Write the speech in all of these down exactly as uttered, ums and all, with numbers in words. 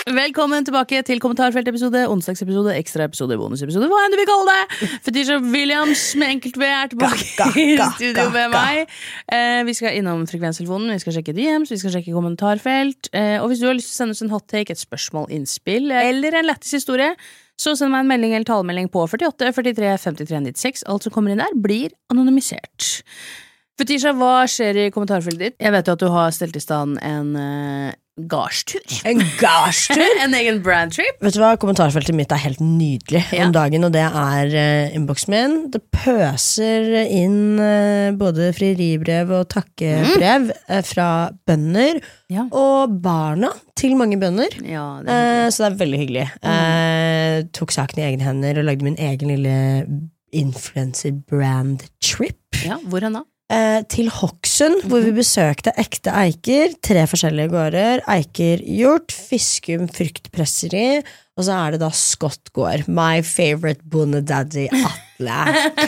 Velkommen tilbake til kommentarfeltepisode, onsdagsepisode, ekstraepisode, bonusepisode, hva enn du vil kalle det. Fetisha Williams med enkelt V er tilbake i studio med meg. eh, Vi skal innom frekvenstelefonen, vi skal sjekke D Ms, vi skal sjekke kommentarfelt. eh, Og hvis du har lyst til å sende oss en hot take, et spørsmål, innspill eller en lettis historie, så send meg en melding eller talemelding på førtiåtte førtitre femtitre nittiseks. Alt som kommer inn der blir anonymisert. Fetisha, hva skjer i kommentarfeltet ditt? Jeg vet jo at du har stelt i stand en uh, gardstur. En gardstur? En egen brandtrip. Vet du hva, kommentarfeltet mitt er helt nydelig Ja. om dagen, og det er uh, inboxen min. Det pøser inn uh, både frieribrev og takkebrev mm. uh, fra bønder Ja. og barna til mange bønder. Ja, det er uh, så det er veldig hyggelig. Uh, tok saken i egne hender og lagde min egen lille influencer brand trip. Ja, hvor hen da? Eh, til Hokksund, hvor vi besøkte ekte eiker, tre forskjellige gårder, Eiker Hjort, Fiskum fruktpresseri, og så er det da Scott gård, my favorite bondedaddy Atle.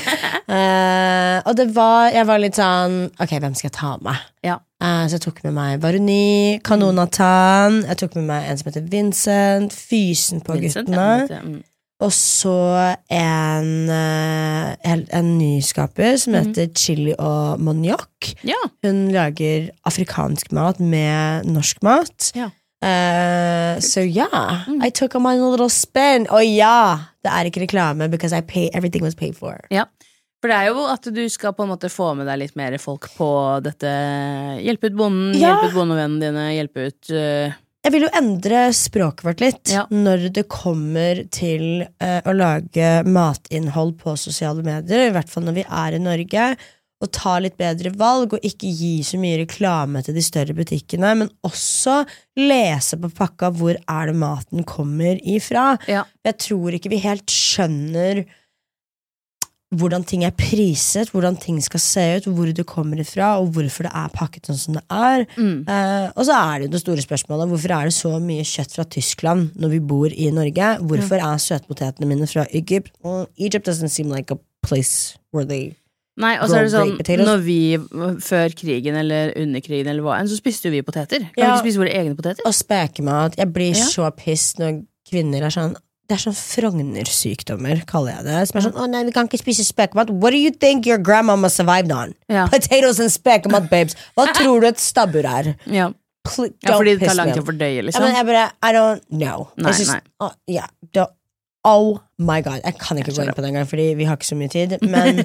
eh, og det var, jeg var litt sånn, ok, hvem skal jeg ta med? Ja. Eh, så jeg tok med meg Varuni, Kanonatan, jeg tok med meg en som heter Vincent, Fysen på Vincent, guttene, ja, mm. og så en, en, en nyskaper som heter Chili og Maniac. Ja. Hun lager afrikansk mat med norsk mat. Ja. Uh, so yeah, mm. I took on my little spin. Og ja, det er ikke reklame, because I pay, everything was paid for. Ja. For det er jo at du skal på en måte få med deg litt mer folk på dette. Hjelpe ut bonden, Ja. hjelpe ut bondevennene dine, hjelpe ut uh... Jeg vil jo endre språket vårt litt Ja. når det kommer til uh, å lage matinnhold på sosiale medier, i hvert fall når vi er i Norge, og ta litt bedre valg, og ikke gi så mye reklame til de større butikkene, men også lese på pakka hvor er det maten kommer ifra. Ja. Jeg tror ikke vi helt skjønner hvordan ting er priset, hvordan ting skal se ut, hvor det kommer ifra, og hvorfor det er pakket sånn som det er. Mm. Eh, og så er det jo det store spørsmålet, hvorfor er det så mye kjøtt fra Tyskland når vi bor i Norge? Hvorfor er søtpotetene mine fra Egypt? Well, Egypt doesn't seem like a place where they Nei, og så er det grow sånn, great potatoes. når vi, før krigen eller under krigen eller hva enn, så spiste jo vi poteter. Kan vi Ja. ikke spise våre egne poteter? Og spekemat. Jeg blir Ja. så pissed når kvinner er sånn, det er sånn Frogner-sykdommer, kaller jeg det. Som er sånn, å nei, vi kan ikke spise spekemat. What do you think your grandmama survived on? Ja. Potatoes and spekemat, babes. Hva tror du et stabbur er? Ja. Pl- Ja, don't fordi det piss tar lang me tid off. å fordøye, Ja, liksom. men jeg bare, I don't know. Nei, It's just, nei. oh, yeah, don't, oh my god, jeg kan ikke Jeg gå inn skjønner. på den gang, fordi vi har ikke så mye tid. Men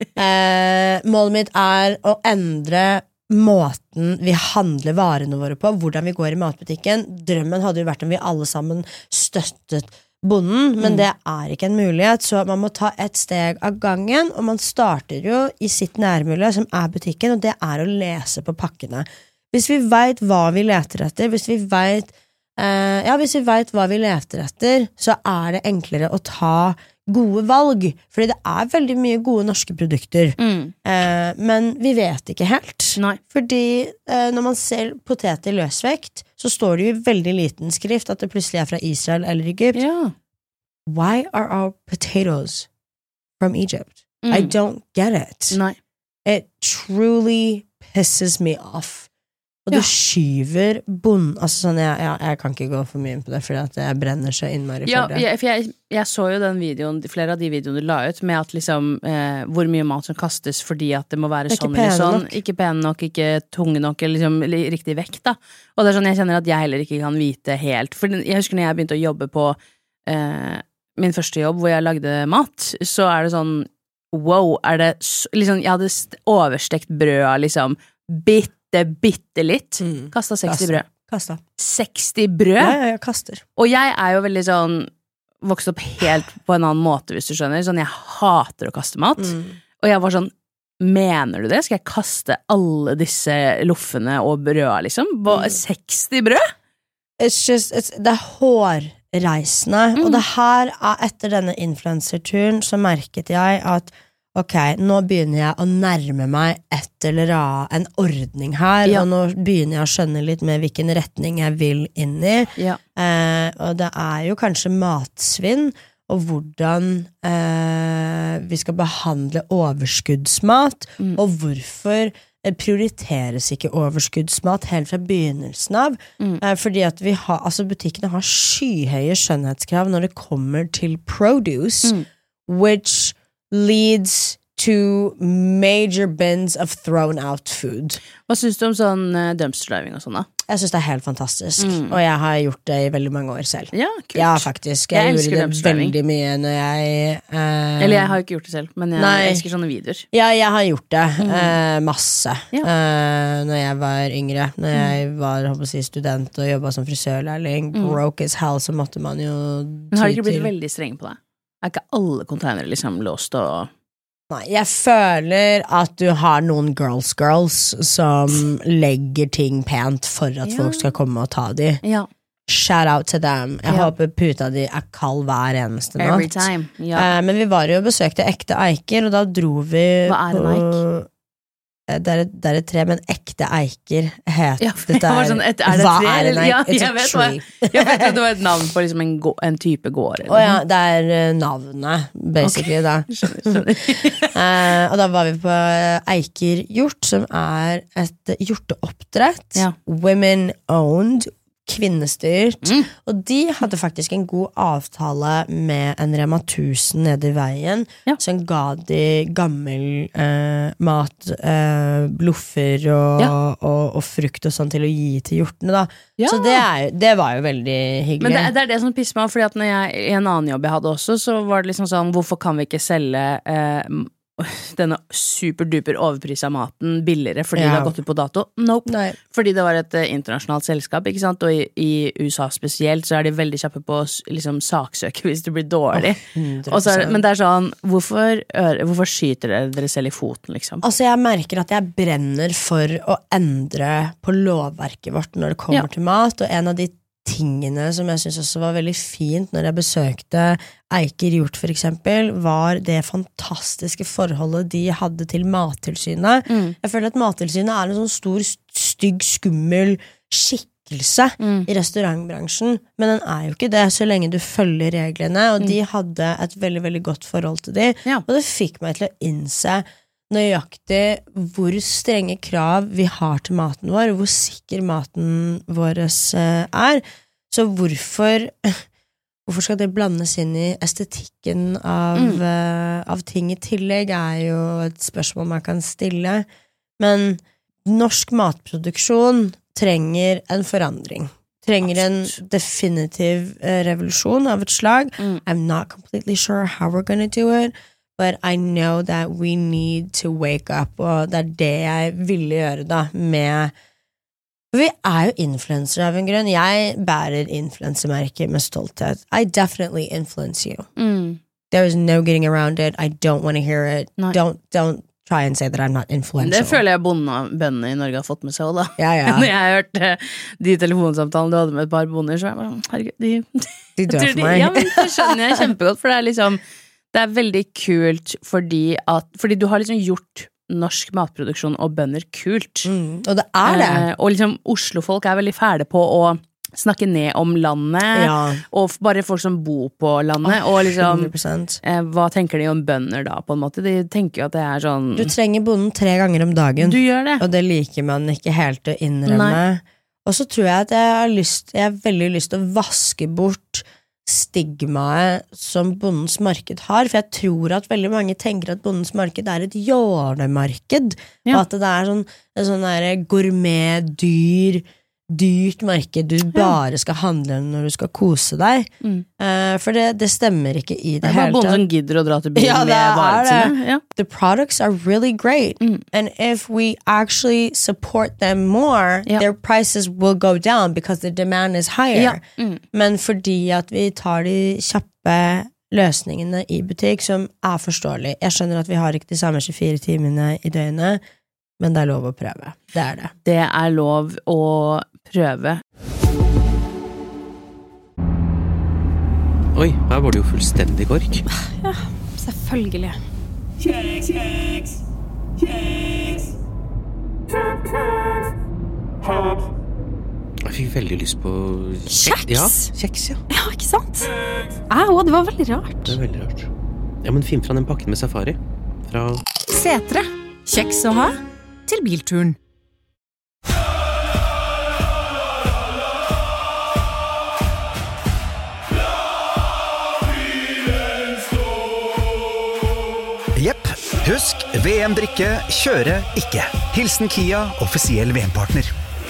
eh, målet mitt er å endre måten vi handler varene våre på, hvordan vi går i matbutikken. Drømmen hadde jo vært om vi alle sammen støttet bonden, men Mm. det er ikke en mulighet, så man må ta et steg av gangen, og man starter jo i sitt nærmiljø, som er butikken, og det er å lese på pakkene. Hvis vi vet hva vi leter etter, hvis vi vet, eh, ja, hvis vi vet hva vi leter etter, så er det enklere å ta gode valg, fordi det er veldig mye gode norske produkter, Mm. eh, men vi vet ikke helt. Nei. Fordi eh, når man ser potet i løsvekt, så står det jo i veldig liten skrift at det plutselig er fra Israel eller Egypt. Ja. Why are our potatoes from Egypt? Mm. I don't get it. Nei. It truly pisses me off. Og Ja. det skyver bond... Altså sånn, jeg, jeg, jeg kan ikke gå for mye inn på det, fordi at jeg brenner så innmari Ja, for det. jeg, for jeg, jeg så jo den videoen, flere av de videoene du la ut, med at liksom eh, hvor mye mat som kastes fordi at det må være Det er ikke sånn eller pene sånn. nok. Ikke pene nok, ikke tunge nok, eller liksom li- riktig vekt, da. Og det er sånn, jeg kjenner at jeg heller ikke kan vite helt. For jeg husker når jeg begynte å jobbe på eh, min første jobb, hvor jeg lagde mat, så er det sånn, wow, er det s- liksom, jeg hadde st- overstekt brød av liksom bitte, bitte litt. Mm. Kastet seksti Kasta. brød. Kasta. seksti brød? Ja, ja, jeg kaster. Og jeg er jo veldig sånn vokst opp helt på en annen måte, hvis du skjønner. Sånn, jeg hater å kaste mat. Mm. Og jeg var sånn, mener du det? Skal jeg kaste alle disse loffene og brøda, liksom? Hva, Mm. seksti brød? It's just, it's, det er hårreisende. Mm. Og det her er etter denne influencerturen så merket jeg at ok, nå begynner jeg å nærme meg et eller annet, en ordning her, Ja. og nå begynner jeg å skjønne litt mer hvilken retning jeg vil inn i. Ja. Eh, og det er jo kanskje matsvinn, og hvordan eh, vi skal behandle overskuddsmat, Mm. og hvorfor prioriteres ikke overskuddsmat helt fra begynnelsen av, mm. eh, fordi at vi har, altså butikkene har skyhøye skjønnhetskrav når det kommer til produce, mm. which leads to major bins of thrown out food. Hva synes du om sånn uh, dumpster diving og sånn da? Jeg synes det er helt fantastisk, mm. og jeg har gjort det i veldig mange år selv. Ja, kult. Ja, faktisk. Jeg, jeg gjorde det veldig mye når jeg... Uh, Eller jeg har ikke gjort det selv, men jeg nei. elsker sånne videoer. Ja, jeg har gjort det mm. uh, masse ja. uh, når jeg var yngre. Når jeg var, håper jeg, student og jobbet som frisørlærling, mm. broke as hell, så måtte man jo... Men har du ikke blitt til... veldig streng på det? Er ikke alle containere liksom låst og... Nei, jeg føler at du har noen girls girls som legger ting pent for at ja. folk skal komme og ta de. Ja. Shout out to them. Jeg ja. håper puta di er kald hver eneste natt. Every time. Ja. Uh, men vi var jo og besøkte ekte eiker, og da dro vi Hva er en eik? Det er, et, det er et tre, men ekte eiker het ja, dette er, sånn, et, er det hva tre? er en eik? Ja, It's jeg a vet tree. Hva, jeg vet at det var et navn på liksom en, gå, en type gård. Å ja, det er uh, navnet, basically, okay. da. Skjønner, skjønner. uh, og da var vi på Eiker hjort, som er et hjorteoppdrett. Ja. Women owned, kvinnestyrt, mm. og de hadde faktisk en god avtale med en Rema tusen nede i veien, ja. som ga de gammel eh, mat, eh, bluffer og, ja. og, og frukt og sånn til å gi til hjortene da. Ja. Så det, er, det var jo veldig hyggelig. Men det, det er det som pisser meg, fordi at når jeg, i en annen jobb jeg hadde også, så var det liksom sånn, hvorfor kan vi ikke selge eh, denne superduper overprisa maten billigere fordi ja. det har gått ut på dato? Nope. Nei. Fordi det var et uh, internasjonalt selskap, ikke sant? Og i, i U S A spesielt så er de veldig kjappe på å liksom, saksøke hvis det blir dårlig. Oh, og så er, men det er sånn, hvorfor, hvorfor skyter dere dere selv i foten, liksom? Altså, jeg merker at jeg brenner for å endre på lovverket vårt når det kommer ja. til mat, og en av de tingene som jeg synes også var veldig fint når jeg besøkte Eiker hjort for eksempel, var det fantastiske forholdet de hadde til Mattilsynet. Mm. Jeg føler at Mattilsynet er en sånn stor, stygg, skummel skikkelse mm. i restaurantbransjen, men den er jo ikke det så lenge du følger reglene, og mm. de hadde et veldig, veldig godt forhold til de, ja. og det fikk meg til å innse nøyaktig hvor strenge krav vi har til maten vår, hvor sikker maten vår er. Så hvorfor, hvorfor skal det blandes inn i estetikken av, mm. uh, av ting i tillegg, er jo et spørsmål man kan stille. Men norsk matproduksjon trenger en forandring. Trenger en definitiv uh, revolusjon av et slag. Mm. I'm not completely sure how we're gonna do it. But I know that we need to wake up, og det er det jeg ville gjøre da, med... Vi er jo influencer av en grunn. Jeg bærer influencermerker med stolthet. I definitely influence you. Mm. There is no getting around it. I don't want to hear it. Nei. Don't, don't try and say that I'm not influential. Det føler jeg bøndene i Norge har fått med seg også, da. Ja, ja. Når jeg har hørt uh, de telefonsamtalene du hadde med et par bonder, så er jeg bare, herregud, de... De dør for meg. Ja, men det skjønner jeg kjempegodt, for det er liksom... Det er veldig kult fordi at Fordi du har liksom gjort norsk matproduksjon og bønder kult. Mm, og det er det. Eh, og liksom Oslo-folk er veldig fæle på å snakke ned om landet, ja. og bare folk som bor på landet, oh, og liksom hundre prosent. Eh, hva tenker de om bønder da, på en måte? De tenker jo at det er sånn... Du trenger bonden tre ganger om dagen. Du gjør det. Og det liker man ikke helt å innrømme. Nei. Og så tror jeg at jeg har lyst, jeg har veldig lyst til å vaske bort stigmaet som bondens marked har, for jeg tror at veldig mange tenker at bondens marked er et jålemarked, ja. Og at det er sånn, sånn der gourmet, dyr, dyrt marked du bare skal handle når du skal kose deg. Mm. Uh, for det, det stemmer ikke i det, det hele tatt. Det er bare bonden som gidder å dra til byen ja, med varene sine. Ja. The products are really great. Mm. And if we actually support them more, ja. their prices will go down because the demand is higher. Ja. Mm. Men fordi at vi tar de kjappe løsningene i butikk, som er forståelig. Jeg skjønner at vi har ikke de samme tjuefire timene i døgnet, men det er lov å prøve. Det er det. Det er lov å prøve. Oi, her var det jo fullstendig kork. Ja, selvfølgelig. Kjeks, kjeks, kjeks. Jeg fikk veldig lyst på kjeks. Ja, kjeks, ja. Ja, ikke sant? Au, det var veldig rart. Det er veldig rart. Ja, men finn fra den pakken med safari. Fra Setre. Kjeks å ha? til bilturen. Jepp, husk V M-drikke, kjøre ikke. Hilsen Kia, offisiell V M-partner.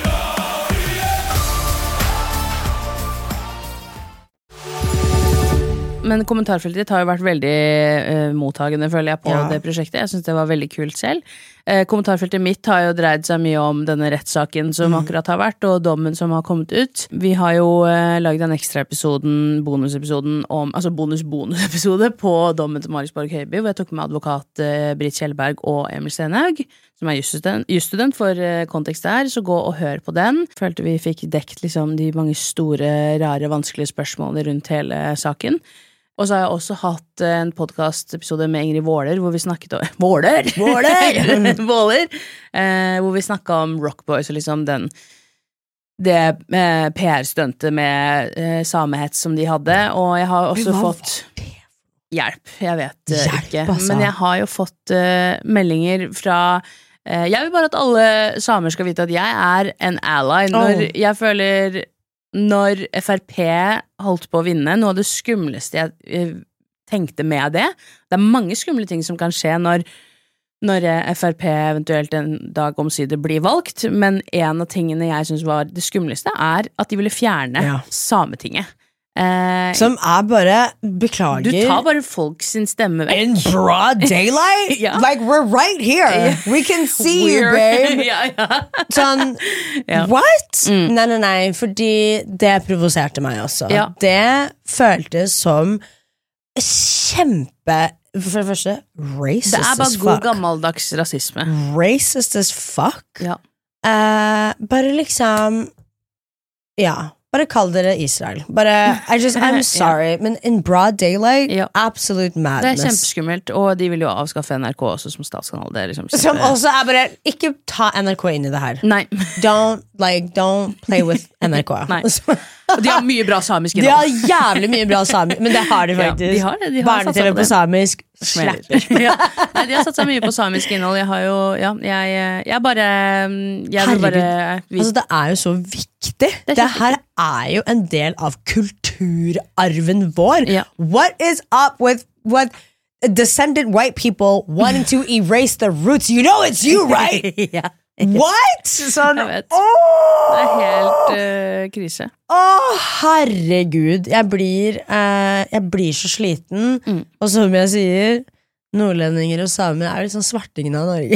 Men kommentarfeltet ditt har jo vært veldig uh, mottagende, føler jeg, på Ja. det prosjektet. Jeg synes det var veldig kult selv. Uh, kommentarfeltet mitt har jo dreid seg mye om denne rettssaken som akkurat har vært, og dommen som har kommet ut. Vi har jo uh, laget en ekstra episoden, bonusepisoden om, altså bonus-bonusepisode på dommen til Marius Borg Høiby, hvor jeg tok med advokat uh, Britt Kjellberg og Emil Stenhaug, som er jusstudent, jusstudent for uh, kontekst her, så gå og hør på den. Følte vi fikk dekt liksom de mange store, rare, vanskelige spørsmålene rundt hele saken. Og så har jeg også hatt en podcast-episode med Ingrid Våler, hvor vi snakket om Våler! Våler! Våler! Eh, hvor vi snakket om Rock Boys og liksom den det eh, P R-stuntet med eh, samehets som de hadde, og jeg har også hva fått hjelp, jeg vet eh, Hjelp, ikke, altså. men jeg har jo fått eh, meldinger fra eh, jeg vil bare at alle samer skal vite at jeg er en ally når Oh. jeg føler når F R P holdt på å vinne, noe av det skumleste jeg eh, tenkte med det. Det er mange skumle ting som kan skje når, når eh, F R P eventuelt en dag omsider blir valgt, men en av tingene jeg synes var det skumleste er at de ville fjerne Ja. Sametinget. Eh, Som er bare, du beklager. tar bare folk sin stemme vekk. In broad daylight? Ja. Like, we're right here. We can see you, We're- babe. ja, ja. Sånn, Ja. what? Nei, nei, nei, fordi det provoserte meg også. Ja. Det føltes som kjempe, for det første, racist Det er bare as god fuck. gammeldags rasisme. Racist as fuck. Ja. Eh, bare liksom, ja, bare kall dere Israel. Bare, I just, I'm sorry, men in broad daylight, Ja. absolute Det er madness. kjempeskummelt, og de vil jo avskaffe N R K også som statskanal. Det er liksom Som kjempe- også er bare, ikke ta N R K inn i det her. Nei. Don't, like, don't play with N R K. Nei. Og de har mye bra samisk De har innhold. jævlig mye bra samisk, men det har de Ja, faktisk. de har det, de har satset Barne-T V på på det. samisk, Smeller. slapper. ja. Nei, de har satt seg mye på samisk innhold. Jeg har jo, ja, jeg, jeg bare Jeg vil bare Herregud. Altså, det er jo så viktig. Det, kjempviktig. her er jo en del av kulturarven vår. Ja. What is up with what descendant white people wanting to erase the roots? You know it's you, right? ja. What? Sånn, Jeg vet. åh! Det er helt uh, krise. Å, herregud. Jeg blir, eh, jeg blir så sliten. Mm. Og som jeg sier, nordlendinger og samer er litt sånn svartingen av Norge.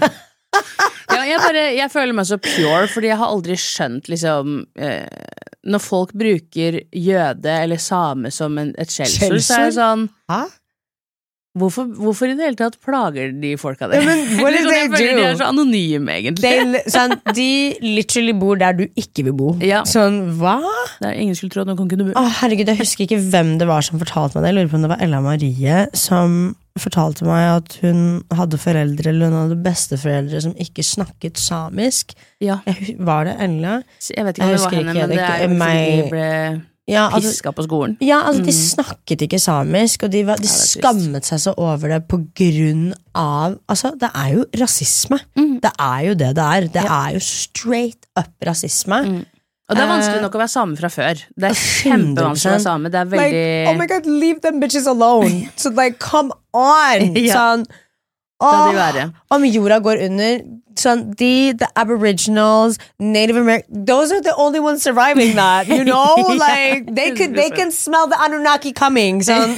Ja, jeg, bare, jeg føler meg så pure, fordi jeg har aldri skjønt liksom eh, når folk bruker jøde eller same som en, et skjellsord, så er det sånn Hæ? hvorfor, hvorfor i det hele tatt plager de folka der? Ja, men what did Liksom, jeg they føler de do? er så anonyme, egentlig. De, sånn, de literally bor der du ikke vil bo. Ja. Sånn, hva? Det er ingen skulle tro at noen kunne bo. Å, herregud, jeg husker ikke hvem det var som fortalte meg det. Jeg lurer på om det var Ella Marie som fortalte meg at hun hadde foreldre, eller hun hadde besteforeldre som ikke snakket samisk. Ja, Jeg, hu- var det Ella? jeg vet ikke om Jeg det var husker henne, ikke, men det det er er jo ikke fordi de meg- ble Ja, altså, piska på skolen. ja, altså de snakket ikke samisk, og de, var, de Ja, det er trist. skammet seg så over det på grunn av Altså, det er jo rasisme. Det er jo det det er. Det er jo straight up rasisme. Og det er vanskelig Eh, nok å være same fra før. Det er kjempevanskelig å være same. Det er veldig Like, oh my god, leave them bitches alone. So like, come on! Ja. Sånn, La de åh, være. om jorda går under, sånn, de, the aboriginals, Native American, those are the only ones surviving that, you know? Like, they could, they can smell the Anunnaki coming, sånn.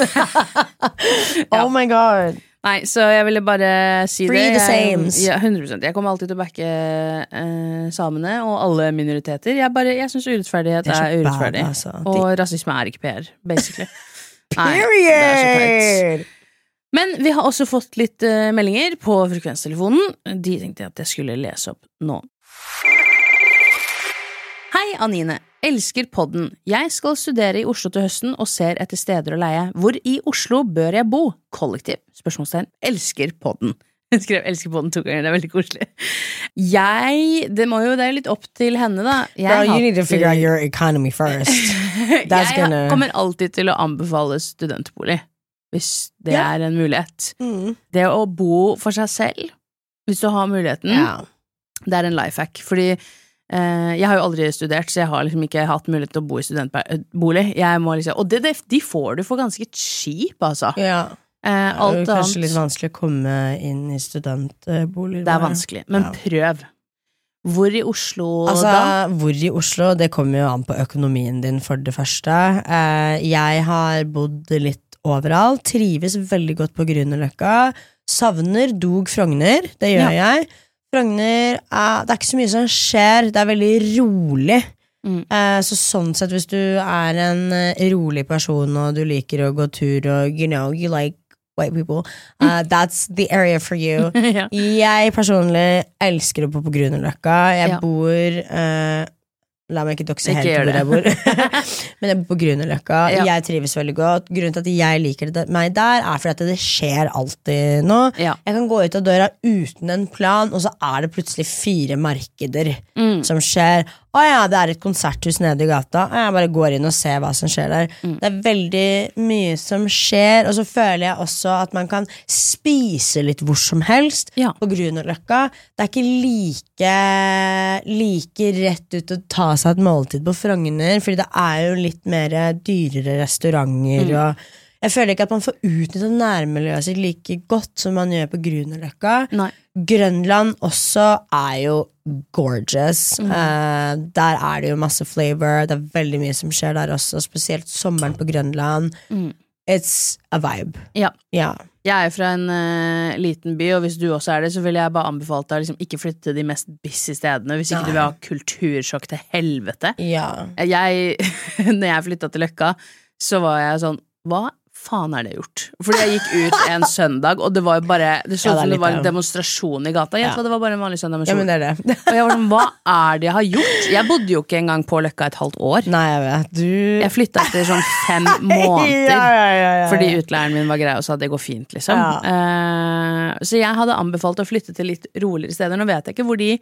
Oh my god. Nei, så jeg ville bare si Free det. the Jeg- sames. Ja, hundre prosent. Jeg kommer alltid til å backe eh, samene og alle minoriteter. Jeg, bare, jeg syns urettferdighet Det er så er, urettferdig. bad, altså. De- Og rasisme er ikke P R, basically. Nei, det er så teit. Period! Men vi har også fått litt eh, meldinger på frekvenstelefonen. De tenkte jeg at jeg skulle lese opp nå. Hei, Anine. Elsker podden. Jeg skal studere i Oslo til høsten og ser etter steder å leie. Hvor i Oslo bør jeg bo? Kollektiv? Spørsmålstegn. Elsker podden. Jeg skrev elsker podden to ganger, det er veldig koselig. Jeg, det må jo, det er litt opp til henne da. Jeg Girl, you hater- need to figure out your economy first. That's jeg gonna- kommer alltid til å anbefale studentbolig, hvis det Ja. er en mulighet. Mm. Det å bo for seg selv, Hvis du har muligheten, Ja. det er en lifehack, fordi eh, jeg har jo aldri studert, så jeg har liksom ikke hatt mulighet til å bo i studentbolig. Jeg må liksom, og det, det, de får du for ganske cheap, altså. Ja. Eh, Det er alt jo annet, kanskje litt vanskelig å komme inn i studentboliger. det er vanskelig, men Ja. prøv. Hvor i Oslo Altså, da? hvor i Oslo, det kommer jo an på økonomien din for det første. Eh, jeg har bodd litt overalt, trives veldig godt på Grünerløkka, savner dog Frogner, det gjør jeg. Frogner, er, det er ikke så mye som skjer, det er veldig rolig. Mm. Eh, så sånn sett, hvis du er en eh, rolig person, og du liker å gå tur, og you know, you like white people, uh, that's the area for you. Ja. Jeg personlig elsker å bo på Grünerløkka. Jeg Ja. bor eh, La meg ikke dokse Ikke helt gjør hvor jeg bor. Men jeg bor på Grünerløkka. Ja. Jeg trives veldig godt. Grunnen til at jeg liker det, meg der, er fordi at det skjer alltid noe. Ja. Jeg kan gå ut av døra uten en plan, og så er det plutselig fire markeder Mm. som skjer. Å ja, det er et konserthus nede i gata. Å, jeg bare går inn og ser hva som skjer der. Mm. Det er veldig mye som skjer, og så føler jeg også at man kan spise litt hvor som helst Ja. på Grünerløkka. Det er ikke like, like rett ut å ta seg et måltid på Frogner, fordi det er jo litt mer dyrere restauranter, Mm. og jeg føler ikke at man får utnyttet nærmiljøet sitt like godt som man gjør på Grünerløkka. Nei. Grønland også er jo gorgeous. Mm. Eh, der er det jo masse flavor. Det er veldig mye som skjer der også, spesielt sommeren på Grønland. Mm. It's a vibe. Ja. Ja. Jeg er fra en eh, liten by, og hvis du også er det, så vil jeg bare anbefale deg å liksom ikke flytte til de mest busy stedene, hvis ikke Nei. du vil ha kultursjokk til helvete. Ja. Jeg, når jeg flyttet til Løkka, så var jeg sånn, hva faen er det gjort? Fordi jeg gikk ut en søndag, og det var jo bare, det så Ja, ut det er som det litt var en det. demonstrasjon i gata. Jeg Ja. tror det var bare en vanlig søndag med ja, sol. men det er det. Og jeg var sånn, hva er det jeg har gjort? Jeg bodde jo ikke engang på Løkka et halvt år. Nei, jeg vet. Du Jeg flyttet etter sånn fem måneder. ja, ja, ja, ja. Fordi utleieren min var grei og sa at det går fint, liksom. Ja. Eh, så jeg hadde anbefalt å flytte til litt roligere steder. Nå vet jeg ikke hvor de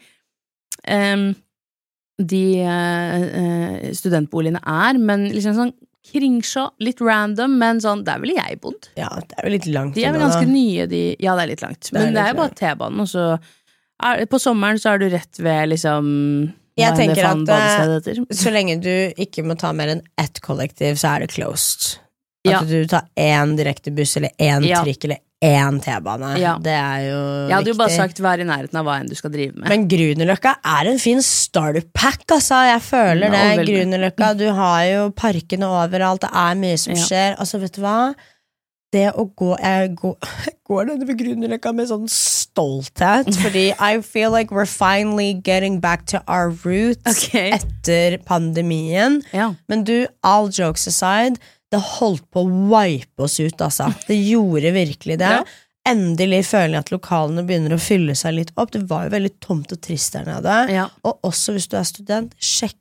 em, de eh, eh, studentboligene er, men liksom sånn Kringsjå, litt random, men sånn, der ville jeg bodd. Ja, det er jo litt langt De er vel unna, ganske da. nye, de. Ja, det er litt langt. Det er Men det er litt jo bare T-banen, og så er, på sommeren så er du rett ved liksom Jeg hva enn det tenker faen at, eh, badestedet heter. Så lenge du ikke må ta mer enn ett kollektiv, så er det closed. At Ja. du tar én direktebuss, eller én Ja. trikk, eller én T-bane. Ja. Det er jo Jeg hadde jo bare viktig. sagt vær i nærheten av hva enn du skal drive med. Men Grünerløkka er en fin starterpack, altså. Jeg føler Ja, det. veldig. Grünerløkka, du har jo parkene overalt, det er mye som Ja. skjer. Altså, vet du hva? Det å gå Jeg går, jeg går nedover Grünerløkka med sånn stolthet, fordi I feel like we're finally getting back to our roots Ok. etter pandemien. Ja. Men du, all jokes aside, det holdt på å wipe oss ut, altså. Det gjorde virkelig det. Ja. Endelig føler jeg at lokalene begynner å fylle seg litt opp. Det var jo veldig tomt og trist der nede. Ja. Og også hvis du er student, sjekk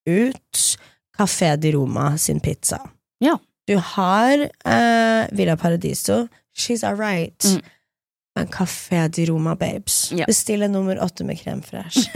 ut Café di Roma sin pizza. Ja. Du har eh, Villa Paradiso. She's alright. Mm. Men Café di Roma, babes. Ja. Bestill en nummer åtte med crème fresh.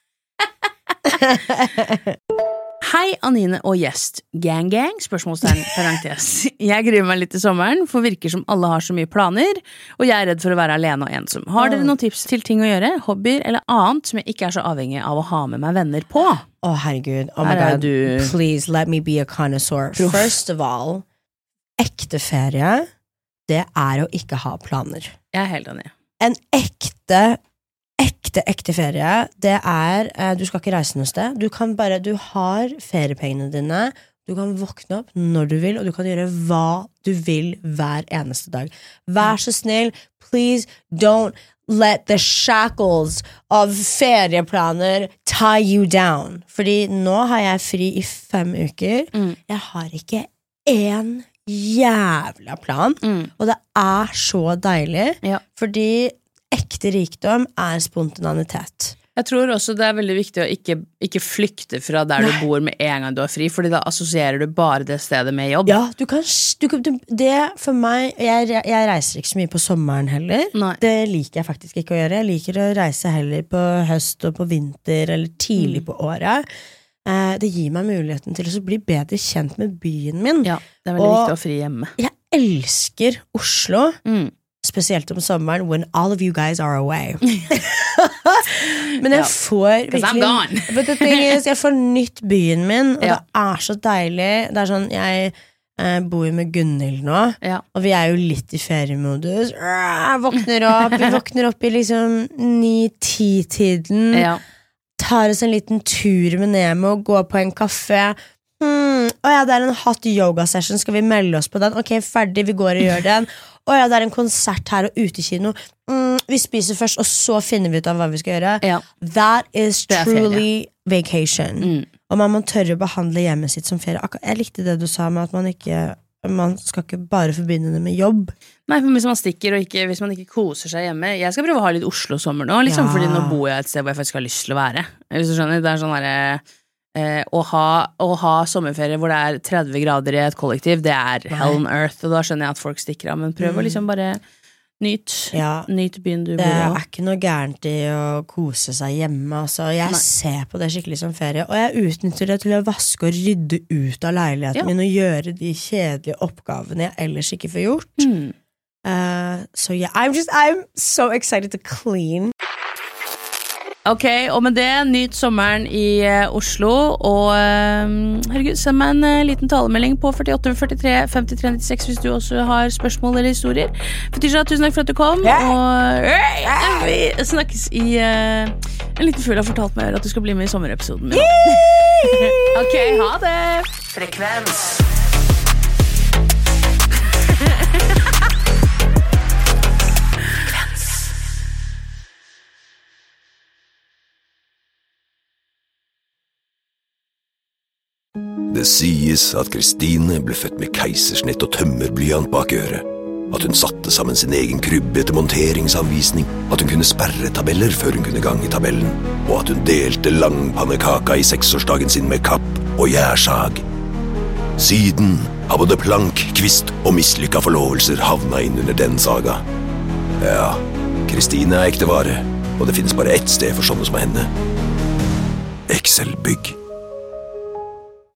Hei, Anine og gjest. Gang gang? Spørsmålstegn, parentes. Jeg gruer meg litt til sommeren, for virker som alle har så mye planer, og jeg er redd for å være alene og ensom. Har dere noen tips til ting å gjøre, hobbyer eller annet som jeg ikke er så avhengig av å ha med meg venner på? Å, herregud. Oh my Her er God. du. Please, let me be a connoisseur. Proff. First of all, ekte ferie, det er å ikke ha planer. Jeg er helt enig. En ekte Ekte, ekte ferie, det er eh, du skal ikke reise noe sted. Du kan bare, du har feriepengene dine. Du kan våkne opp når du vil, og du kan gjøre hva du vil hver eneste dag. Vær så snill, please don't let the shackles of ferieplaner tie you down. Fordi nå har jeg fri i fem uker. Mm. Jeg har ikke én jævla plan, Mm. og det er så deilig, Ja. fordi ekte rikdom er spontananitet. Jeg tror også det er veldig viktig å ikke, ikke flykte fra der du bor med en gang du har fri, fordi da assosierer du bare det stedet med jobb. Ja, du kan, du kan du, det for meg, jeg, jeg reiser ikke så mye på sommeren heller. Nei. Det liker jeg faktisk ikke å gjøre. Jeg liker å reise heller på høst og på vinter, eller tidlig på året. Eh, det gir meg muligheten til å bli bedre kjent med byen min. Ja, det er veldig Og- viktig å ha fri hjemme. Jeg elsker Oslo, Mm. spesielt om sommeren, when all of you guys are away. Men jeg får Because I'm gone. But the thing is, jeg får nytt byen min, og Ja. det er så deilig. Det er sånn, jeg eh, bor med Gunnhild nå, Ja. og vi er jo litt i feriemodus. Jeg våkner opp, vi våkner opp i liksom ni-ti-tiden, Ja. tar oss en liten tur med Nemo, går på en kafé. Hmm. Å ja, det er en hot yoga session, skal vi melde oss på den? Ok, ferdig, vi går og gjør den. Å ja, det er en konsert her og utekino. Mm, vi spiser først, og så finner vi ut av hva vi skal gjøre. Ja. That is Det er ferie. truly vacation. Mm. Og man må tørre å behandle hjemmet sitt som ferie. Akkur- Jeg likte det du sa med at man ikke man skal ikke bare forbinde det med jobb. Nei, for hvis man stikker og ikke, hvis man ikke koser seg hjemme. Jeg skal prøve å ha litt Oslo-sommer nå, liksom, Ja. fordi nå bor jeg et sted hvor jeg faktisk har lyst til å være. Hvis du skjønner, det er sånn derre eh, å, ha, å ha sommerferie hvor det er tretti grader i et kollektiv, det er hell on earth, og da skjønner jeg at folk stikker av, men prøv å liksom bare nyt, Ja. nyt byen du Det bor i. er ikke noe gærent i å kose seg hjemme. Altså. Jeg Nei. ser på det skikkelig som ferie, og jeg utnytter det til å vaske og rydde ut av leiligheten Ja. min og gjøre de kjedelige oppgavene jeg ellers ikke får gjort. Mm. Uh, so yeah, I'm just I'm so excited to clean. Ok, og med det, nyt sommeren i eh, Oslo, og eh, herregud, send meg en eh, liten talemelding på førtiåtte førtitre femtitre nittiseks hvis du også har spørsmål eller historier. Fetisha, tusen takk for at du kom, og eh, vi snakkes i eh, en liten fugl har fortalt meg at du skal bli med i sommerepisoden min. Ok, ha det! Frekvens. Det sies at Kristine ble født med keisersnitt og tømmerblyant bak øret. At hun satte sammen sin egen krybbe etter monteringsanvisning. At hun kunne sperre tabeller før hun kunne gange tabellen. Og at hun delte langpannekaka i seksårsdagen sin med kapp og gjærsag. Siden har både plank, kvist og mislykka forlovelser havna inn under den saga. Ja, Kristine er ekte vare, og det finnes bare ett sted for sånne som henne. Excel Bygg.